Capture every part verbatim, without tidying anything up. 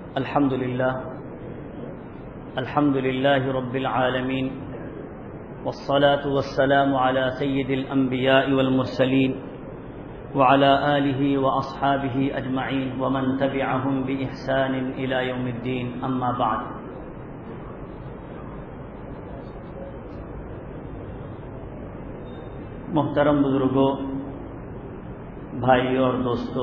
الحمد لله الحمد لله رب العالمين والصلاة والسلام على سيد الأنبياء والمرسلين وعلى آله وأصحابه أجمعين ومن تبعهم بإحسان إلى يوم الدين أما بعد. محترم بزرگوں، بھائیوں اور دوستوں،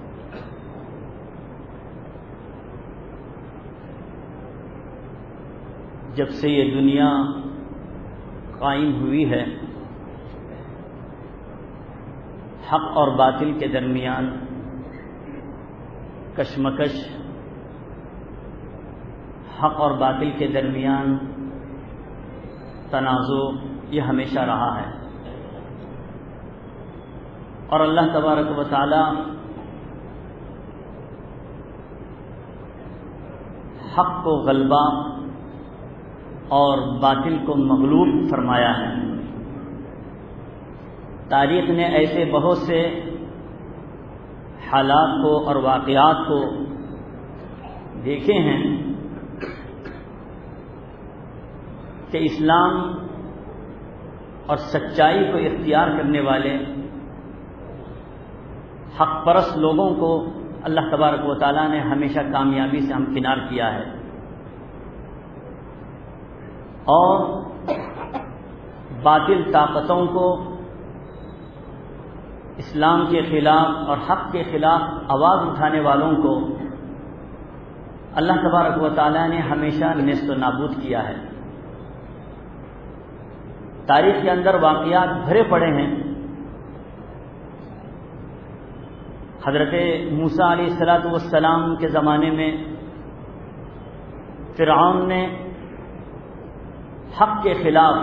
جب سے یہ دنیا قائم ہوئی ہے، حق اور باطل کے درمیان کشمکش، حق اور باطل کے درمیان تنازع یہ ہمیشہ رہا ہے، اور اللہ تبارک و تعالی حق کو غلبہ اور باطل کو مغلوب فرمایا ہے۔ تاریخ نے ایسے بہت سے حالات کو اور واقعات کو دیکھے ہیں کہ اسلام اور سچائی کو اختیار کرنے والے حق پرست لوگوں کو اللہ تبارک و تعالیٰ نے ہمیشہ کامیابی سے ہمکنار کیا ہے، اور باطل طاقتوں کو اسلام کے خلاف اور حق کے خلاف آواز اٹھانے والوں کو اللہ تبارک و تعالیٰ نے ہمیشہ نیست و نابود کیا ہے۔ تاریخ کے اندر واقعات بھرے پڑے ہیں۔ حضرت موسیٰ علیہ الصلاۃ والسلام کے زمانے میں فرعون نے حق کے خلاف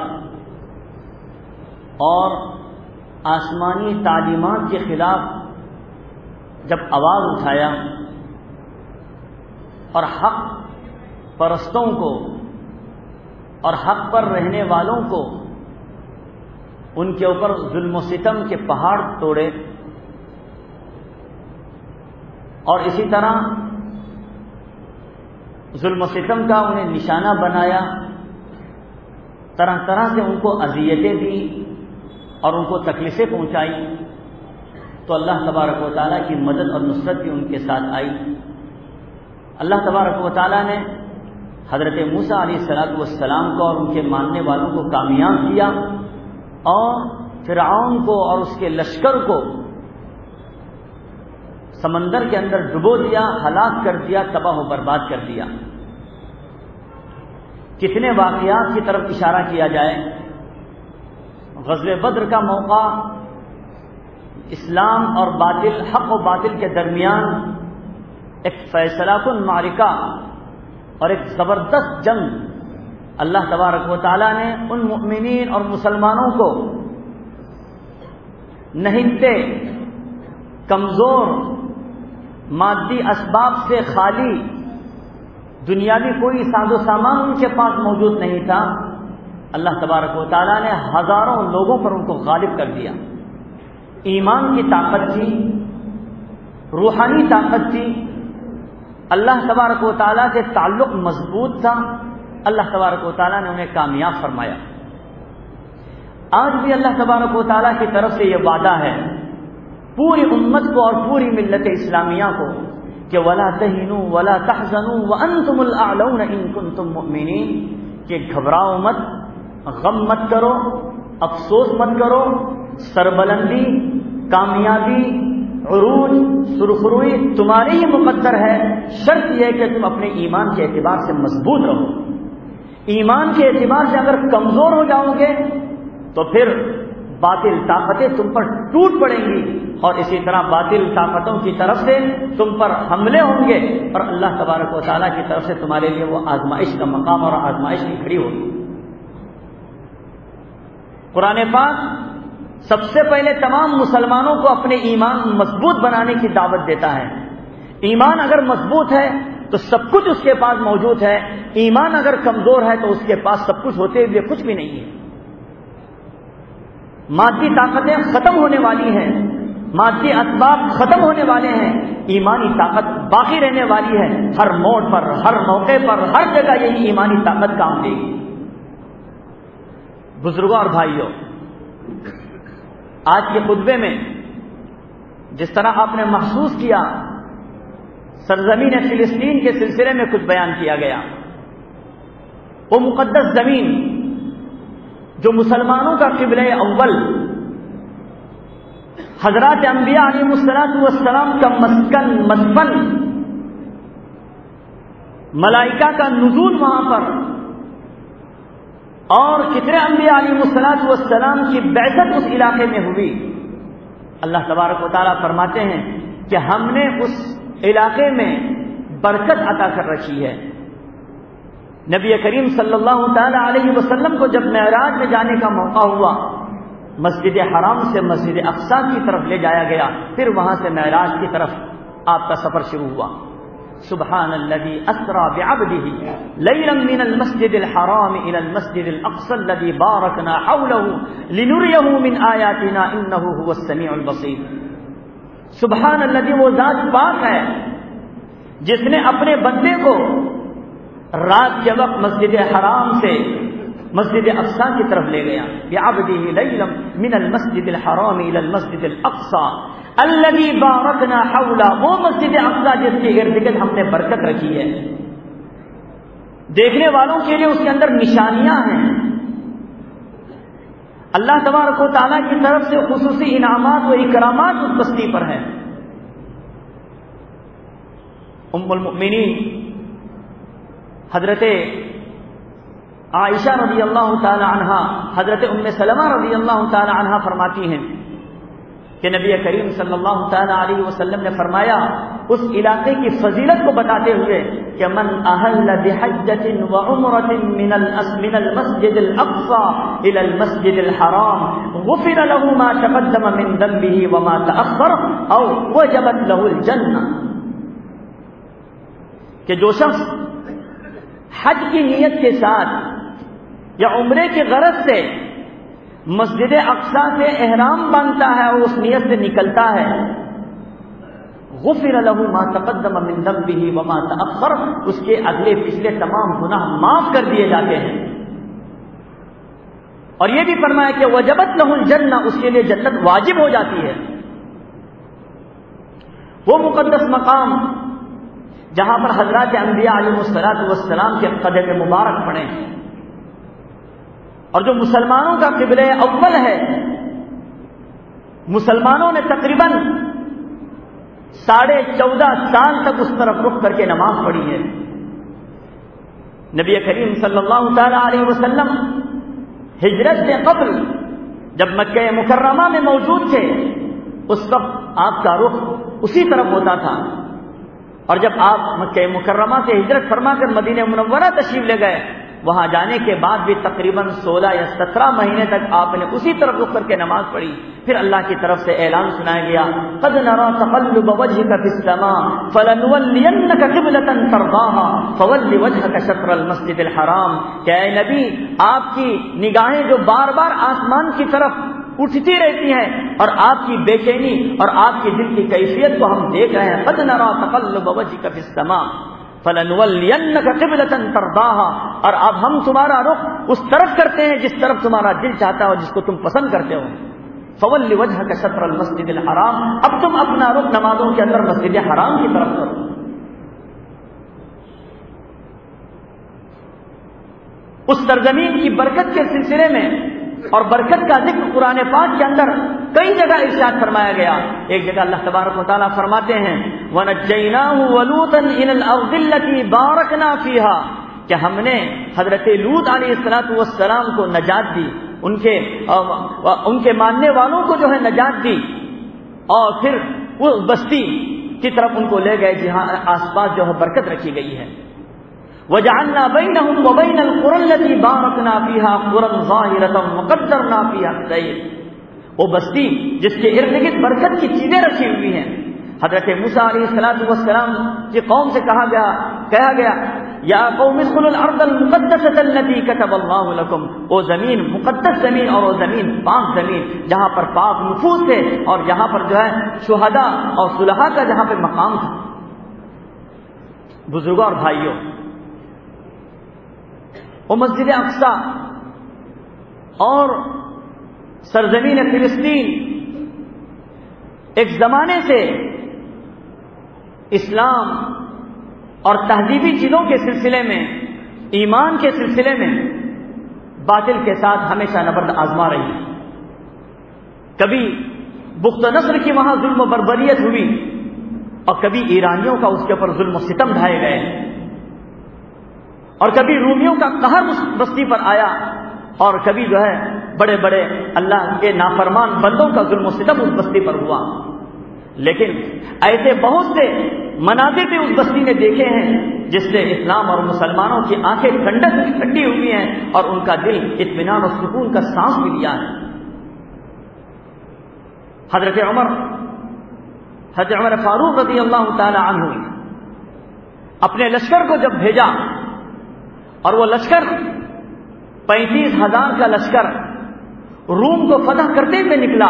اور آسمانی تعلیمات کے خلاف جب آواز اٹھایا اور حق پرستوں کو اور حق پر رہنے والوں کو ان کے اوپر ظلم و ستم کے پہاڑ توڑے، اور اسی طرح ظلم و ستم کا انہیں نشانہ بنایا، طرح طرح سے ان کو اذیتیں دی اور ان کو تکلیفیں پہنچائی، تو اللہ تبارک و تعالیٰ کی مدد اور نصرت بھی ان کے ساتھ آئی۔ اللہ تبارک و تعالیٰ نے حضرت موسیٰ علیہ الصلاۃ والسلام کو اور ان کے ماننے والوں کو کامیاب کیا، اور فرعون کو اور اس کے لشکر کو سمندر کے اندر ڈبو دیا، ہلاک کر دیا، تباہ و برباد کر دیا۔ کتنے واقعات کی طرف اشارہ کیا جائے۔ غزوہ بدر کا موقع اسلام اور باطل، حق و باطل کے درمیان ایک فیصلہ کن معرکہ اور ایک زبردست جنگ، اللہ تبارک و تعالیٰ نے ان مؤمنین اور مسلمانوں کو نہتے، کمزور، مادی اسباب سے خالی، دنیاوی کوئی ساز و سامان ان کے پاس موجود نہیں تھا، اللہ تبارک و تعالیٰ نے ہزاروں لوگوں پر ان کو غالب کر دیا۔ ایمان کی طاقت تھی، روحانی طاقت تھی، اللہ تبارک و تعالیٰ سے تعلق مضبوط تھا، اللہ تبارک و تعالیٰ نے انہیں کامیاب فرمایا۔ آج بھی اللہ تبارک و تعالیٰ کی طرف سے یہ وعدہ ہے پوری امت کو اور پوری ملت اسلامیہ کو کہ وَلَا تَهِنُوا وَلَا تَحْزَنُوا وَأَنْتُمُ الْأَعْلَوْنَ إِن كُنتُم مُؤْمِنِينَ، کہ گھبراؤ مت، غم مت کرو، افسوس مت کرو، سربلندی، کامیابی، عروج، سرخروئی تمہاری ہی مقدر ہے، شرط یہ ہے کہ تم اپنے ایمان کے اعتبار سے مضبوط رہو۔ ایمان کے اعتبار سے اگر کمزور ہو جاؤ گے تو پھر باطل طاقتیں تم پر ٹوٹ پڑیں گی، اور اسی طرح باطل طاقتوں کی طرف سے تم پر حملے ہوں گے، اور اللہ تبارک و تعالیٰ کی طرف سے تمہارے لیے وہ آزمائش کا مقام اور آزمائش کی کھڑی ہوگی۔ قرآن پاک سب سے پہلے تمام مسلمانوں کو اپنے ایمان مضبوط بنانے کی دعوت دیتا ہے۔ ایمان اگر مضبوط ہے تو سب کچھ اس کے پاس موجود ہے، ایمان اگر کمزور ہے تو اس کے پاس سب کچھ ہوتے ہوئے کچھ بھی نہیں ہے۔ مادی طاقتیں ختم ہونے والی ہیں، مادی اسباب ختم ہونے والے ہیں، ایمانی طاقت باقی رہنے والی ہے. ہر موڑ پر، ہر موقع پر، ہر جگہ یہی ایمانی طاقت کام دے گی. بزرگوں اور بھائیوں، آج کے خطبے میں جس طرح آپ نے محسوس کیا سرزمین فلسطین کے سلسلے میں کچھ بیان کیا گیا. وہ مقدس زمین جو مسلمانوں کا قبلہ اول، حضرات انبیاء علیہ الصلوۃ والسلام کا مسکن، مسکن، ملائکہ کا نزول وہاں پر، اور کتنے انبیاء علیہ الصلوۃ والسلام کی بعثت اس علاقے میں ہوئی. اللہ تبارک و تعالیٰ فرماتے ہیں کہ ہم نے اس علاقے میں برکت عطا کر رکھی ہے. نبی کریم صلی اللہ تعالی علیہ وسلم کو جب معراج میں جانے کا موقع ہوا، مسجد حرام سے مسجد اقصی کی طرف لے جایا گیا، پھر وہاں سے معراج کی طرف آپ کا سفر شروع ہوا. سبحان الذي اسرى بعبده ليلا من المسجد الحرام الى المسجد الاقصى الذي باركنا حوله لنريه من آياتنا انه هو السميع البصير. سبحان الذي، وہ ذات پاک ہے جس نے اپنے بندے کو رات کے وقت مسجد حرام سے مسجد اقصی کی طرف لے گیا. بعبده ليلا من المسجد الحرام الى المسجد الاقصى الذي باركنا حوله، وہ مسجد اقصی جس کے ارد گرد ہم نے برکت رکھی ہے. دیکھنے والوں کے لیے اس کے اندر نشانیاں ہیں. اللہ تبارک و تعالیٰ کی طرف سے خصوصی انعامات و اکرامات اس بستی پر ہیں. ام المؤمنین حضرت عائشہ رضی اللہ تعالی عنہا، حضرت ام سلمہ رضی اللہ تعالی عنہا فرماتی ہیں کہ نبی کریم صلی اللہ تعالی علیہ وسلم نے فرمایا اس علاقے کی فضیلت کو بتاتے ہوئے کہ من احل بحجۃ وعمرۃ من من المسجد الاقصى الى المسجد الحرام غفر له ما تقدم من ذنبه وما تأخر او وجبت له الجنہ، کہ جو شخص حج کی نیت کے ساتھ یا عمرے کی غرض سے مسجد اقصی سے احرام باندھتا ہے اور اس نیت سے نکلتا ہے، غفر له ما تقدم من ذنبه وما تأخر، اس کے اگلے پچھلے تمام گناہ معاف کر دیے جاتے ہیں. اور یہ بھی فرمایا کہ وجبت له الجنہ، اس کے لیے جنت واجب ہو جاتی ہے. وہ مقدس مقام جہاں پر حضرات انبیاء علیہ الصلوۃ والسلام کے قدم مبارک پڑے ہیں، اور جو مسلمانوں کا قبلہ اول ہے. مسلمانوں نے تقریباً ساڑھے چودہ سال تک اس طرف رخ کر کے نماز پڑھی ہے. نبی کریم صلی اللہ تعالی علیہ وسلم ہجرت سے قبل جب مکہ مکرمہ میں موجود تھے، اس وقت آپ کا رخ اسی طرف ہوتا تھا، اور جب آپ مکہ مکرمہ سے ہجرت فرما کر مدینہ منورہ تشریف لے گئے، وہاں جانے کے بعد بھی تقریباً سولہ یا سترہ مہینے تک آپ نے اسی طرف رخ کر کے نماز پڑھی. پھر اللہ کی طرف سے اعلان سنایا گیا، قد نرى تقلب وجهك في السماء فلنولينك قبلة ترضاها فول وجهك شطر المسجد الحرام، کہ اے نبی آپ کی نگاہیں جو بار بار آسمان کی طرف اٹھتی رہتی ہیں اور آپ کی بے چینی اور آپ کی دل کی کیفیت کو ہم دیکھ رہے ہیں. قد نرى تقلب وجهك في السماء فلنولینک قبلۃ ترضاها، اور اب ہم تمہارا رخ اس طرف کرتے ہیں جس طرف تمہارا دل چاہتا ہے اور جس کو تم پسند کرتے ہو. فول وجهک شطر المسجد الحرام، اب تم اپنا رخ نمازوں کے اندر مسجد حرام کی طرف کرو. اس سرزمین کی برکت کے سلسلے میں اور برکت کا ذکر قرآن پاک کے اندر کئی جگہ ارشاد فرمایا گیا. ایک جگہ اللہ تبارک و تعالیٰ فرماتے ہیں وَنَجَّيْنَاهُ وَلُوطًا إِلَى الْأَرْضِ الَّتِي بَارَكْنَا فِيهَا، کہ ہم نے حضرت لوط علیہ الصلوۃ والسلام کو نجات دی، ان کے ان کے ماننے والوں کو جو ہے نجات دی، اور پھر وہ بستی کی طرف ان کو لے گئے جہاں آس پاس جو ہے برکت رکھی گئی ہے. وَجَعَلْنَا بَيْنَهُمْ وَبَيْنَ الْقُرَى الَّتِي بَارَكْنَا فِيهَا قُرًى ظَاهِرَةً وَقَدَّرْنَا فِيهَا السَّيْرَ، وہ بستی جس کے ارد گرد برکت کی چیزیں رکھی ہوئی ہیں. حضرت موسیٰ علیہ الصلوۃ والسلام کی قوم سے کہا گیا کہا گیا یا قوم ادخلوا الارض المقدسة التي كتب اللہ لکم، وہ زمین مقدس زمین اور وہ زمین پاک زمین جہاں پر پاک نفوس تھے اور جہاں پر جو ہے شہداء اور صلحاء کا جہاں پہ مقام تھا۔ بزرگوں اور بھائیوں، وہ مسجد اقصی اور سرزمین فلسطین ایک زمانے سے اسلام اور تہذیبی چیزوں کے سلسلے میں، ایمان کے سلسلے میں باطل کے ساتھ ہمیشہ نبرد آزما رہی۔ کبھی بخت نصر کی وہاں ظلم و بربریت ہوئی اور کبھی ایرانیوں کا اس کے اوپر ظلم و ستم ڈھائے گئے، اور کبھی رومیوں کا قہر اس بستی پر آیا، اور کبھی جو ہے بڑے بڑے اللہ کے نافرمان بندوں کا ظلم و ستم اس بستی پر ہوا۔ لیکن ایسے بہت سے مناظر بھی اس بستی نے دیکھے ہیں جس سے اسلام اور مسلمانوں کی آنکھیں ٹھنڈک ٹھنڈی ہوئی ہیں اور ان کا دل اطمینان اور سکون کا سانس بھی لیا ہے۔ حضرت عمر حضرت عمر فاروق رضی اللہ تعالی عنہ اپنے لشکر کو جب بھیجا، اور وہ لشکر پینتیس ہزار کا لشکر روم کو فتح کرتے ہوئے نکلا،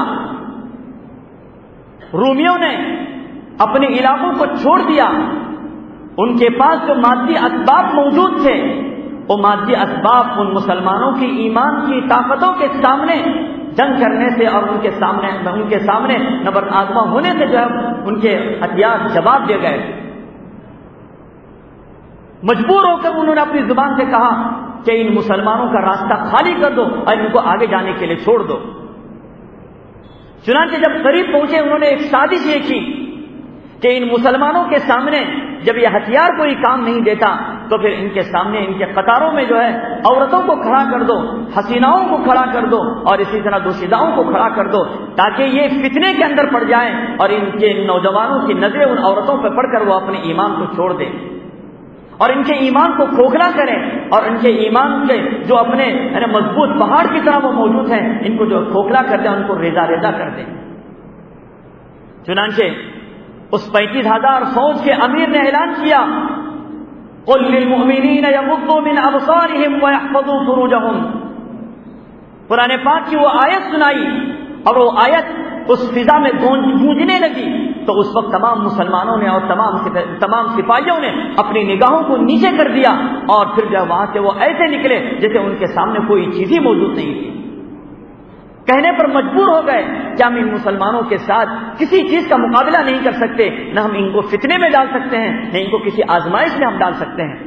رومیوں نے اپنے علاقوں کو چھوڑ دیا، ان کے پاس جو مادی اسباب موجود تھے وہ مادی اسباب ان مسلمانوں کی ایمان کی طاقتوں کے سامنے جنگ کرنے سے اور ان کے سامنے ان کے سامنے نبرد آزما ہونے سے جو ہے ان کے ہتھیار جواب دے گئے۔ مجبور ہو کر انہوں نے اپنی زبان سے کہا کہ ان مسلمانوں کا راستہ خالی کر دو اور ان کو آگے جانے کے لیے چھوڑ دو۔ چنانچہ جب قریب پہنچے انہوں نے ایک سازش یہ کی کہ ان مسلمانوں کے سامنے جب یہ ہتھیار کوئی کام نہیں دیتا تو پھر ان کے سامنے ان کے قطاروں میں جو ہے عورتوں کو کھڑا کر دو، حسیناؤں کو کھڑا کر دو اور اسی طرح دوشیزاؤں کو کھڑا کر دو، تاکہ یہ فتنے کے اندر پڑ جائیں اور ان کے نوجوانوں کی نظریں ان عورتوں پہ پڑ کر وہ اپنے ایمان کو چھوڑ دیں اور ان کے ایمان کو کھوکھلا کریں، اور ان کے ایمان کے جو اپنے مضبوط پہاڑ کی طرح وہ موجود ہیں ان کو جو کھوکھلا کر دیں، ان کو ریزہ ریزہ کر دیں۔ چنانچہ اس پینتیس ہزار فوج کے امیر نے اعلان کیا، قل للمؤمنین یغضوا من ابصارهم ويحفظوا فروجهم۔ قرآن پاک کی وہ آیت سنائی اور وہ آیت اس فضا میں گونجنے لگی تو اس وقت تمام مسلمانوں نے اور تمام تمام سپاہیوں نے اپنی نگاہوں کو نیچے کر دیا اور پھر جب وہاں سے وہ ایسے نکلے جیسے ان کے سامنے کوئی چیز ہی موجود نہیں تھی۔ کہنے پر مجبور ہو گئے کہ ہم ان مسلمانوں کے ساتھ کسی چیز کا مقابلہ نہیں کر سکتے، نہ ہم ان کو فتنے میں ڈال سکتے ہیں، نہ ان کو کسی آزمائش میں ہم ڈال سکتے ہیں۔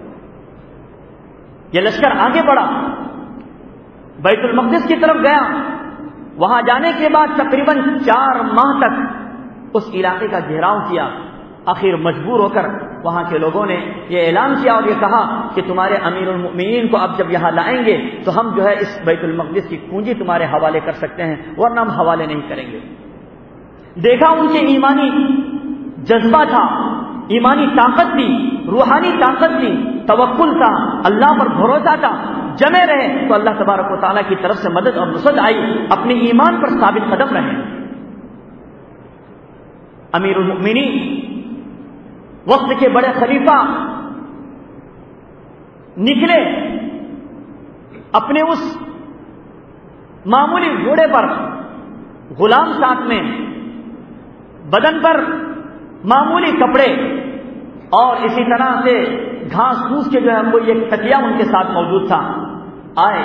یہ لشکر آگے بڑھا، بیت المقدس کی طرف گیا، وہاں جانے کے بعد تقریباً چار ماہ تک اس علاقے کا گھیراؤ کیا۔ آخر مجبور ہو کر وہاں کے لوگوں نے یہ اعلان کیا اور یہ کہا کہ تمہارے امیر المؤمنین کو اب جب یہاں لائیں گے تو ہم جو ہے اس بیت المقدس کی کنجی تمہارے حوالے کر سکتے ہیں، ورنہ ہم حوالے نہیں کریں گے۔ دیکھا ان کے ایمانی جذبہ تھا، ایمانی طاقت تھی، روحانی طاقت تھی، توکل تھا، اللہ پر بھروسہ تھا، جمے رہے تو اللہ تبارک و تعالیٰ کی طرف سے مدد اور نصرت آئی، اپنے ایمان پر ثابت قدم رہے۔ امیر المؤمنین وقت کے بڑے خلیفہ نکلے اپنے اس معمولی گھوڑے پر، غلام ساتھ میں، بدن پر معمولی کپڑے اور اسی طرح سے گھاس پھوس کے جو ہے کوئی ایک تکیہ ان کے ساتھ موجود تھا۔ آئے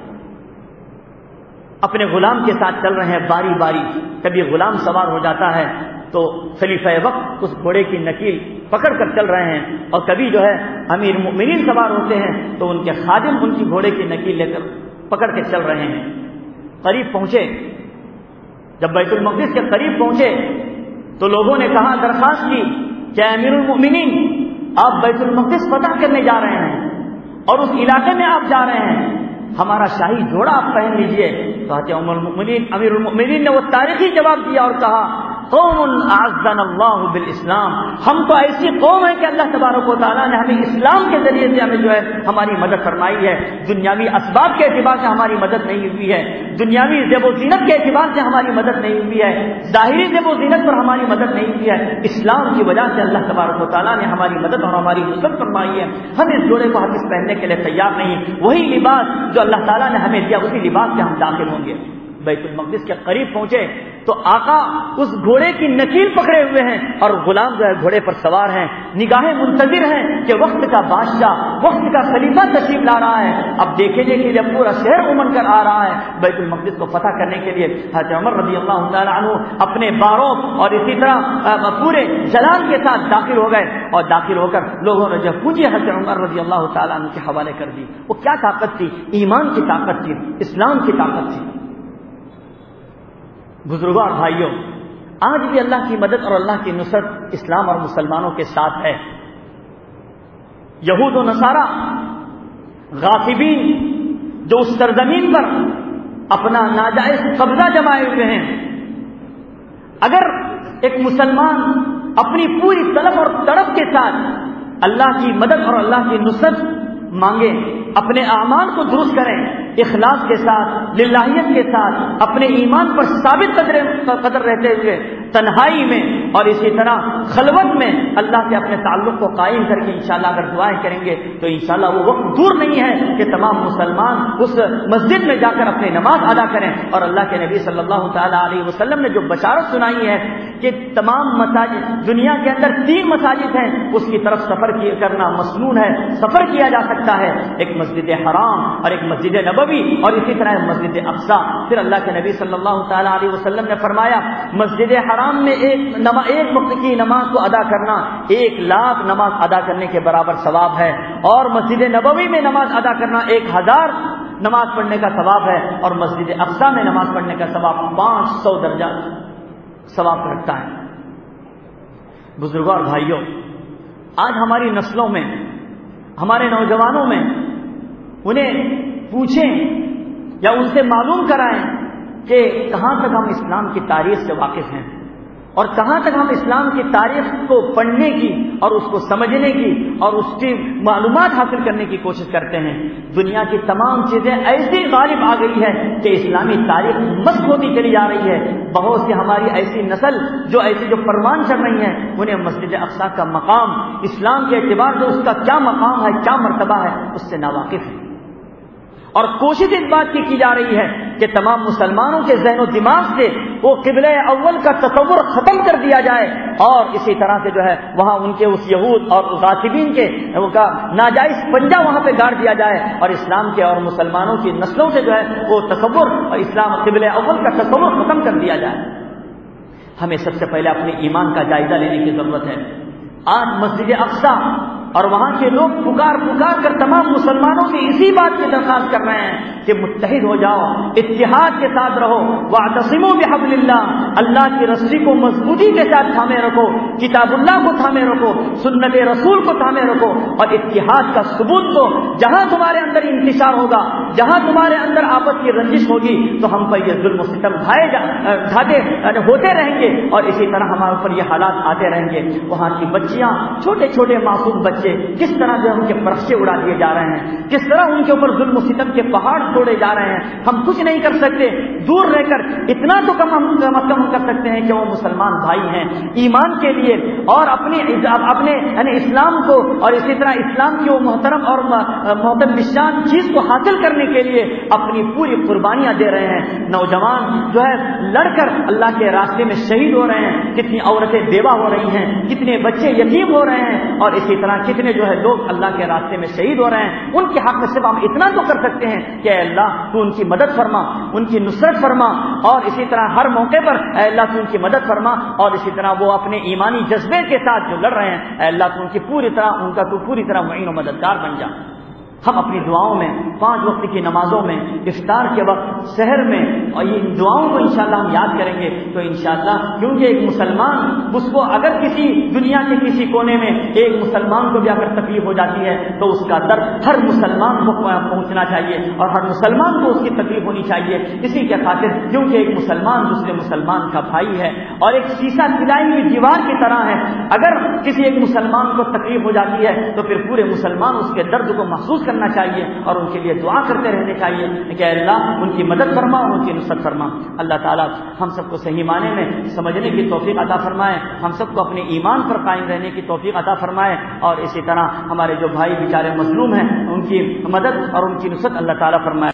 اپنے غلام کے ساتھ چل رہے ہیں باری باری، کبھی غلام سوار ہو جاتا ہے تو خلیفہ وقت اس گھوڑے کی نکیل پکڑ کر چل رہے ہیں، اور کبھی جو ہے امیر مومنین سوار ہوتے ہیں تو ان کے خادم ان کی گھوڑے کی نکیل لے کر پکڑ کے چل رہے ہیں۔ قریب پہنچے، جب بیت المقدس کے قریب پہنچے تو لوگوں نے کہا، درخواست کی کہ امیر المؤمنین آپ بیت المقدس فتح کرنے جا رہے ہیں اور اس علاقے میں آپ جا رہے ہیں، ہمارا شاہی جوڑا آپ پہن لیجئے۔ تو حضرت امیر المؤمنین امیر المؤمنین نے وہ تاریخی جواب دیا اور کہا قوم اعزنا اللہ بالاسلام، ہم تو ایسی قوم ہے کہ اللہ تبارک و تعالیٰ نے ہمیں اسلام کے ذریعے سے ہمیں جو ہے ہماری مدد فرمائی ہے. دنیاوی اسباب کے اعتبار سے ہماری مدد نہیں ہوئی ہے، دنیاوی زیب و زینت کے اعتبار سے ہماری مدد نہیں ہوئی ہے، ظاہری زیب و زینت پر ہماری مدد نہیں ہوئی ہے. اسلام کی وجہ سے اللہ تبارک و تعالیٰ نے ہماری مدد اور ہماری نصرت فرمائی ہے. ہم اس جوڑے کو ہرگز پہننے کے لیے تیار نہیں. وہی لباس جو اللہ تعالیٰ نے ہمیں دیا اسی لباس سے ہم داخل ہوں گے. بیت المقدس کے قریب پہنچے تو آقا اس گھوڑے کی نکیل پکڑے ہوئے ہیں اور غلام جو ہے گھوڑے پر سوار ہیں، نگاہیں منتظر ہیں کہ وقت کا بادشاہ، وقت کا خلیفہ تشریف لا رہا ہے. اب دیکھیں گے کہ جب پورا شہر امن کر آ رہا ہے بیت المقدس کو فتح کرنے کے لیے. حضرت عمر رضی اللہ تعالیٰ عنہ اپنے باروں اور اسی طرح پورے جلال کے ساتھ داخل ہو گئے اور داخل ہو کر لوگوں نے جب پوچھی حضرت عمر رضی اللہ تعالیٰ عنہ کے حوالے کر دی. وہ کیا طاقت تھی؟ ایمان کی طاقت تھی، اسلام کی طاقت تھی. بزرگوں اور بھائیوں، آج بھی اللہ کی مدد اور اللہ کی نصرت اسلام اور مسلمانوں کے ساتھ ہے. یہود و نصارہ غاصبین جو اس سرزمین پر اپنا ناجائز قبضہ جمائے ہوئے ہیں، اگر ایک مسلمان اپنی پوری طلب اور تڑپ کے ساتھ اللہ کی مدد اور اللہ کی نصرت مانگے، اپنے اعمال کو درست کریں، اخلاص کے ساتھ، للہیت کے ساتھ، اپنے ایمان پر ثابت قدر قدر رہتے ہوئے تنہائی میں اور اسی طرح خلوت میں اللہ سے اپنے تعلق کو قائم کر کے انشاءاللہ اگر دعائیں کریں گے تو انشاءاللہ وہ وقت دور نہیں ہے کہ تمام مسلمان اس مسجد میں جا کر اپنی نماز ادا کریں. اور اللہ کے نبی صلی اللہ تعالی علیہ وسلم نے جو بشارت سنائی ہے کہ تمام مساجد دنیا کے اندر تین مساجد ہیں، اس کی طرف سفر کرنا مسنون ہے، سفر کیا جا سکتا ہے. ایک مسجد حرام اور ایک مسجد نبوی اور اسی طرح مسجد اقصی. پھر اللہ کے نبی صلی اللہ تعالی علیہ وسلم نے فرمایا مسجد حرام میں ایک نماز ایک وقت کی نماز کو ادا کرنا ایک لاکھ نماز ادا کرنے کے برابر ثواب ہے، اور مسجد نبوی میں نماز ادا کرنا ایک ہزار نماز پڑھنے کا ثواب ہے، اور مسجد اقصی میں نماز پڑھنے کا ثواب پانچ سو درجہ ثواب رکھتا ہے. بزرگوں اور بھائیوں، آج ہماری نسلوں میں، ہمارے نوجوانوں میں انہیں پوچھیں یا ان سے معلوم کرائیں کہ کہاں تک ہم اسلام کی تاریخ سے واقف ہیں اور کہاں تک ہم اسلام کی تاریخ کو پڑھنے کی اور اس کو سمجھنے کی اور اس کی معلومات حاصل کرنے کی کوشش کرتے ہیں. دنیا کی تمام چیزیں ایسی غالب آ گئی ہے کہ اسلامی تاریخ مست ہوتی چلی جا رہی ہے. بہت سی ہماری ایسی نسل جو ایسی جو پروان چڑھ رہی ہیں انہیں مسجد اقصی کا مقام، اسلام کے اعتبار سے اس کا کیا مقام ہے، کیا مرتبہ ہے، اس سے ناواقف ہے. اور کوشش اس بات کی کی جا رہی ہے کہ تمام مسلمانوں کے ذہن و دماغ سے وہ قبلہ اول کا تصور ختم کر دیا جائے اور اسی طرح سے جو ہے وہاں ان کے اس یہود اور غاصبین کے ان کا ناجائز پنجہ وہاں پہ گاڑ دیا جائے اور اسلام کے اور مسلمانوں کی نسلوں سے جو ہے وہ تصور اور اسلام قبلہ اول کا تصور ختم کر دیا جائے. ہمیں سب سے پہلے اپنے ایمان کا جائزہ لینے کی ضرورت ہے. آج مسجد اقصی اور وہاں کے لوگ پکار پکار کر تمام مسلمانوں سے اسی بات کی درخواست کر رہے ہیں کہ متحد ہو جاؤ، اتحاد کے ساتھ رہو، واعتصموا بحبل اللہ، اللہ کی رسی کو مضبوطی کے ساتھ تھامے رکھو، کتاب اللہ کو تھامے رکھو، سنت رسول کو تھامے رکھو، اور اتحاد کا ثبوت دو. جہاں تمہارے اندر انتشار ہوگا، جہاں تمہارے اندر آپس کی رنجش ہوگی تو ہم پر یہ ظلم و ستم ڈھائے ڈھاتے ہوتے رہیں گے اور اسی طرح ہمارے اوپر یہ حالات آتے رہیں گے. وہاں کی بچیاں، چھوٹے چھوٹے معصوم بچے کس طرح جو ان کے پرچے اڑا دیے جا رہے ہیں، کس طرح ان کے اوپر ظلم و ستم کے پہاڑ توڑے جا رہے ہیں. ہم کچھ نہیں کر سکتے، دور رہ کر اتنا تو کم ہم کم کر سکتے ہیں کہ وہ مسلمان بھائی ہیں، ایمان کے لیے اور اپنے اپنے یعنی اسلام کو اور اسی طرح اسلام کی وہ محترم اور محترم نشان چیز کو حاصل کرنے کے لیے اپنی پوری قربانیاں دے رہے ہیں. نوجوان جو ہے لڑ کر اللہ کے راستے میں شہید ہو رہے ہیں، کتنی عورتیں بیوہ ہو رہی ہیں، کتنے بچے یتیم ہو رہے ہیں اور اسی طرح کتنے جو ہے لوگ اللہ کے راستے میں شہید ہو رہے ہیں. ان کے حق میں صرف ہم اتنا تو کر سکتے ہیں کہ اے اللہ تو ان کی مدد فرما، ان کی نصرت فرما، اور اسی طرح ہر موقع پر اے اللہ تو ان کی مدد فرما، اور اسی طرح وہ اپنے ایمانی جذبے کے ساتھ جو لڑ رہے ہیں اے اللہ تو ان کی پوری طرح ان کا تو پوری طرح معین و مددگار بن جا. ہم اپنی دعاؤں میں، پانچ وقت کی نمازوں میں، افطار کے وقت، سحر میں، اور یہ ان دعاؤں کو انشاءاللہ ہم یاد کریں گے تو انشاءاللہ، کیونکہ ایک مسلمان اس کو اگر کسی دنیا کے کسی کونے میں ایک مسلمان کو بھی اگر تکلیف ہو جاتی ہے تو اس کا درد ہر مسلمان کو پہنچنا چاہیے اور ہر مسلمان کو اس کی تکلیف ہونی چاہیے، اسی کے خاطر کیونکہ ایک مسلمان دوسرے مسلمان کا بھائی ہے اور ایک شیشہ سلائی ہوئی دیوار کی طرح ہے۔ اگر کسی ایک مسلمان کو تکلیف ہو جاتی ہے تو پھر پورے مسلمان اس کے درد کو محسوس کرنا چاہیے اور ان کے لیے دعا کرتے رہنے چاہیے کہ اے اللہ ان کی مدد فرما اور ان کی نصرت فرما۔ اللہ تعالیٰ ہم سب کو صحیح معنی میں سمجھنے کی توفیق عطا فرمائے، ہم سب کو اپنے ایمان پر قائم رہنے کی توفیق عطا فرمائے، اور اسی طرح ہمارے جو بھائی بیچارے مظلوم ہیں ان کی مدد اور ان کی نصرت اللہ تعالیٰ فرمائے۔